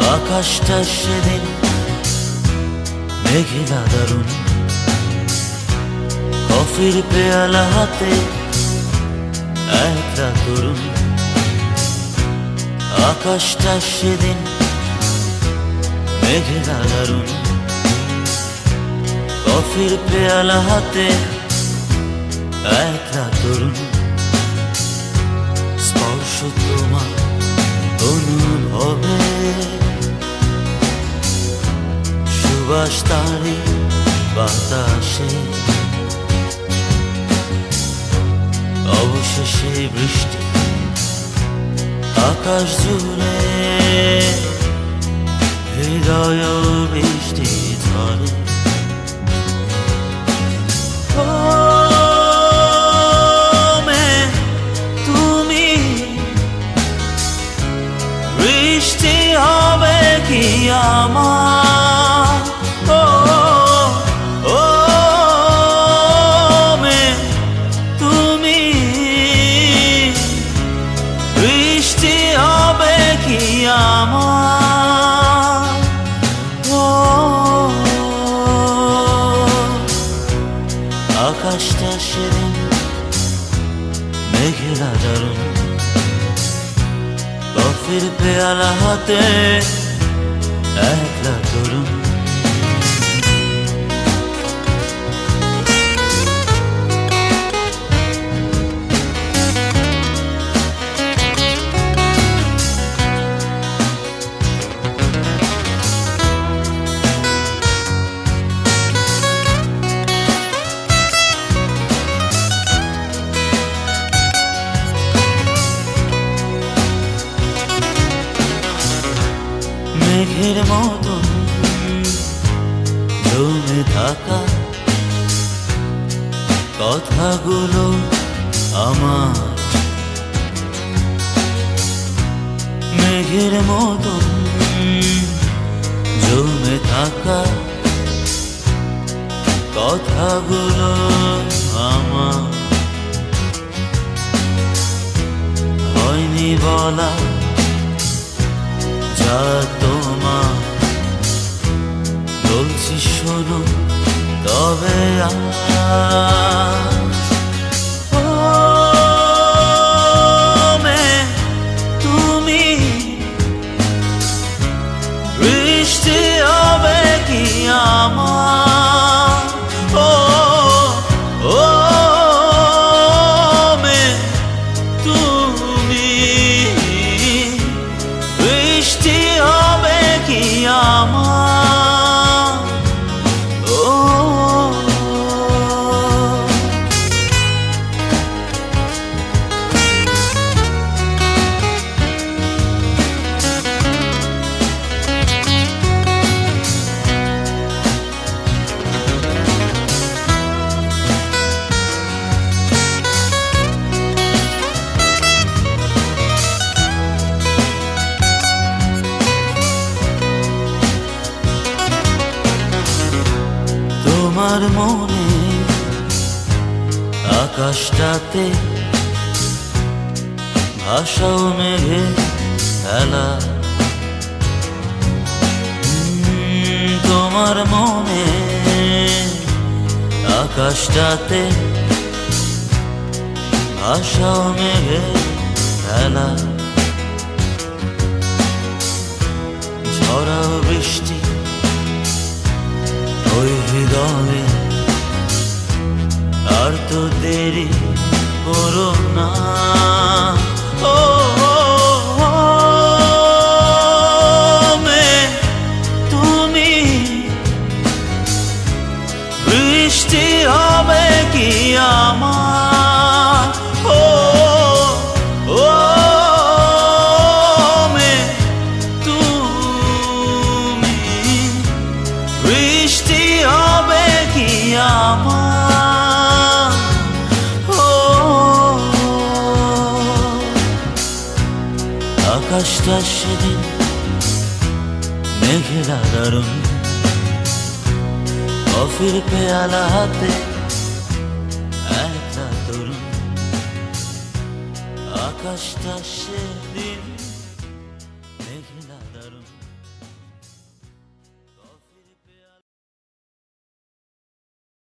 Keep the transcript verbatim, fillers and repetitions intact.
আকাশটা সেদিন মেঘলা দারুণ, কফির পেয়ালা হাতে একলা তরুণ। আকাশটা সেদিন মেঘলা দারুণ, কফির পেয়ালা হাতে একলা তরুণ। স্পর্শ তোমার অনুভবে, সুবাস তারি বাতাসে, অবশেষে বৃষ্টি আকাশ জুড়ে, হৃদয় বৃষ্টি ঝরে। তুমি বৃষ্টি হবে কি আমার, ও ও মে তুমি বৃষ্টি হবে কি আমার, ও আকাশটা সেদিন মেঘলা দারুণ, কফির পেয়ালা হাতে একলা তরুণ। মেঘের মতন জমে থাকা কথাগুলো আমার, মেঘের মতন জমে থাকা কথাগুলো আমার, হয়নি বলা যা তোমার, বলছি শোনো তবে আজ। ও মে তুমি বৃষ্টি হবে কি আমার, ও ও মে তুমি বৃষ্টি হবে কি আমার, ও তোমার মনে আকাশটাতে ভাষাও মেঘে খেলা, তোমার মনে আকাশটাতে ভাষাও মেঘে খেলা, ঝড়াও বৃষ্টি ওই হৃদয়ে, আর তো দেরি করো না, ও মে তুমি বৃষ্টি হবে কি আমার, ও ও মে তুমি বৃষ্টি হবে কি আমার, ও আকাশটা সেদিন মেঘলা দারুণ, কফির পেয়ালা হাতে একলা তরুণ। আকাশটা সেদিন